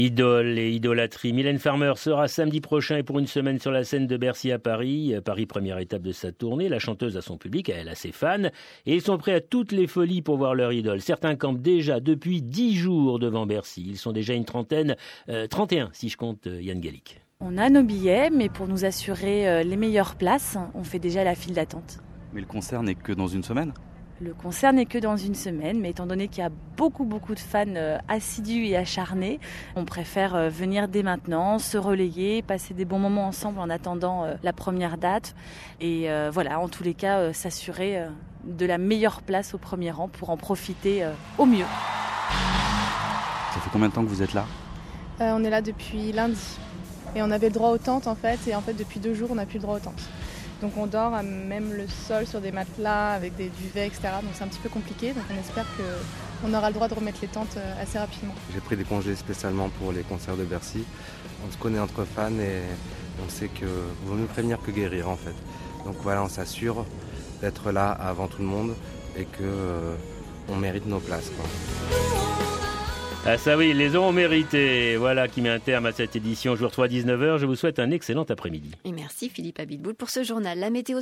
Idole et idolâtrie. Mylène Farmer sera samedi prochain et pour une semaine sur la scène de Bercy à Paris. Paris, première étape de sa tournée. La chanteuse a son public, elle a ses fans. Et ils sont prêts à toutes les folies pour voir leur idole. Certains campent déjà depuis 10 jours devant Bercy. Ils sont déjà une trentaine, 31 si je compte Yann Gallic. On a nos billets, mais pour nous assurer les meilleures places, on fait déjà la file d'attente. Mais le concert n'est que dans une semaine ? Le concert n'est que dans une semaine, mais étant donné qu'il y a beaucoup de fans assidus et acharnés, on préfère venir dès maintenant, se relayer, passer des bons moments ensemble en attendant la première date. Et voilà, en tous les cas, s'assurer de la meilleure place au premier rang pour en profiter au mieux. Ça fait combien de temps que vous êtes là ? On est là depuis lundi. Et on avait le droit aux tentes en fait, et en fait depuis 2 jours on n'a plus le droit aux tentes. Donc on dort à même le sol sur des matelas avec des duvets, etc. Donc c'est un petit peu compliqué. Donc on espère qu'on aura le droit de remettre les tentes assez rapidement. J'ai pris des congés spécialement pour les concerts de Bercy. On se connaît entre fans et on sait que vaut mieux prévenir que guérir en fait. Donc voilà, on s'assure d'être là avant tout le monde et qu'on mérite nos places, quoi. Ah ça oui, ils les ont mérités. Voilà qui met un terme à cette édition. Jour 3, 19h. Je vous souhaite un excellent après-midi. Et merci Philippe Abitboul pour ce journal. La météo